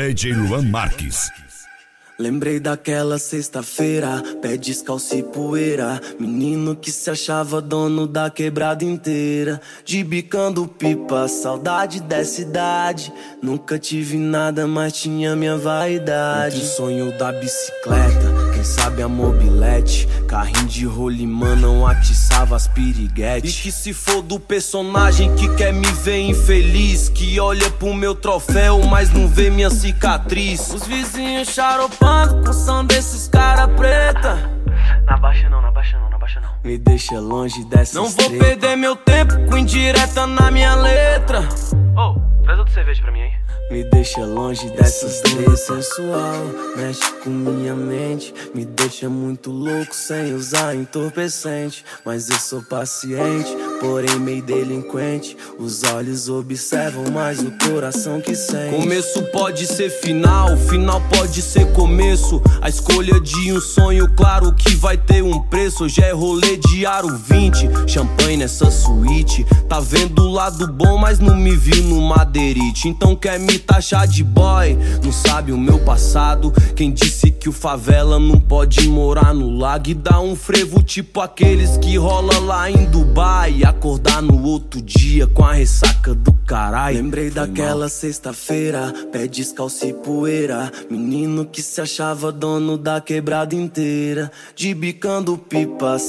DJ Luan Marques. Lembrei daquela sexta-feira, pé descalço e poeira, menino que se achava dono da quebrada inteira, de bicando pipa, saudade dessa idade. Nunca tive nada, mas tinha minha vaidade. Entre o sonho da bicicleta, quem sabe a mobilete, carrinho de rolimã não atiçava as piriguetes. E que se for do personagem que quer me ver infeliz, que olha pro meu troféu, mas não vê minha cicatriz. Os vizinhos xaropando com o som desses cara preta. Na baixa não, na baixa não, na baixa não. Me deixa longe dessas Não vou perder meu tempo com indireta na minha letra. Oh, traz outra cerveja pra mim, hein? Me deixa longe dessas três sensual, mexe com minha mente, me deixa muito louco sem usar entorpecente. Mas eu sou paciente, porém meio delinquente. Os olhos observam, mas o coração que sente. Começo pode ser final, final pode ser começo. A escolha de um sonho, claro que vai ter um preço. Hoje é rolê de aro 20, champanhe nessa suíte. Tá vendo o lado bom, mas não me viu no madeirite. Então quer me taxar de boy, não sabe o meu passado. Quem disse que o favela não pode morar no lago e dar um frevo tipo aqueles que rola lá em Dubai e acordar no outro dia com a ressaca do caralho. Lembrei daquela sexta-feira, pé descalço e poeira, menino que se achava dono da quebrada inteira, de bicando pipa,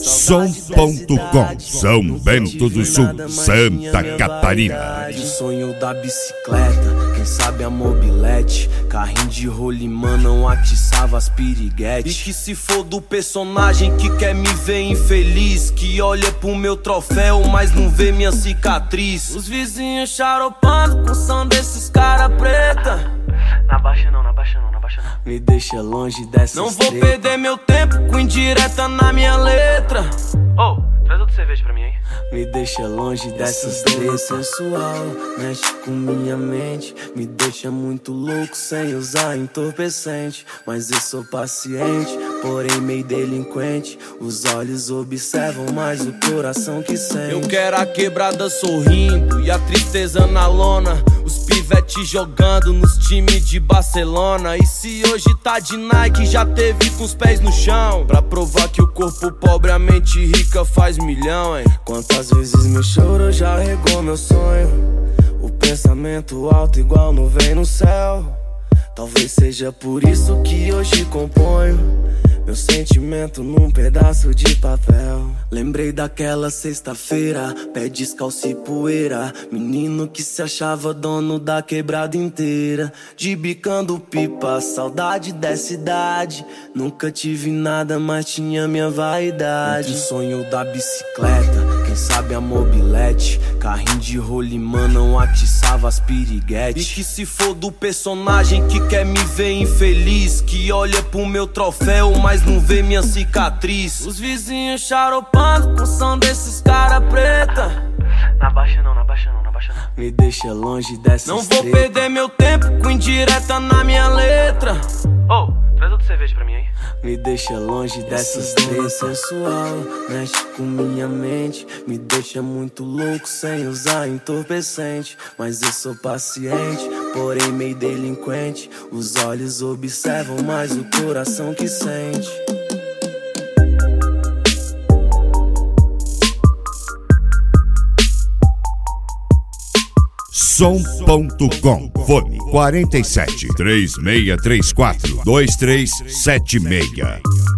Som.com, São Bento do Sul, Santa Catarina. O sonho da bicicleta, quem sabe a mobilete, carrinho de rolimã não atiçava as piriguetes. E que se for do personagem que quer me ver infeliz, que olha pro meu troféu, mas não vê minha cicatriz. Os vizinhos xaropando com o som desses cara preta. Na baixa não, na baixa não, na baixa não. Me deixa longe dessas Não vou perder meu tempo com indireta na minha letra. Oh, traz outra cerveja pra mim, hein? Me deixa longe dessas três sensual, mexe com minha mente, me deixa muito louco sem usar entorpecente. Mas eu sou paciente, porém meio delinquente. Os olhos observam, mas o coração que sente. Eu quero a quebrada sorrindo e a tristeza na lona, os pivete jogando nos times de Barcelona. E se hoje tá de Nike, já teve com os pés no chão, pra provar que o corpo pobre, a mente rica faz milhão, hein? Quantas vezes meu choro já regou meu sonho, o pensamento alto igual nuvem no céu. Talvez seja por isso que hoje componho meu sentimento num pedaço de papel. Lembrei daquela sexta-feira, pé descalço e poeira, menino que se achava dono da quebrada inteira, de bicando pipa, saudade dessa idade. Nunca tive nada, mas tinha minha vaidade. Entre o sonho da bicicleta, quem sabe a mobilete, carrinho de rolimã não atiçava as piriguetes. E que se for do personagem que quer me ver infeliz, que olha pro meu troféu, mas não vê minha cicatriz. Os vizinhos xaropando com o som desses cara preta. Na baixa não, na baixa não, na baixa não. Me deixa longe dessas Não vou perder meu tempo com indireta na minha letra. Oh, traz outra cerveja pra mim, hein? Me deixa longe dessas três sensual, mexe com minha mente, me deixa muito louco sem usar entorpecente. Mas eu sou paciente, porém meio delinquente. Os olhos observam, mas o coração que sente. Som.com, fone 47 3634 2376.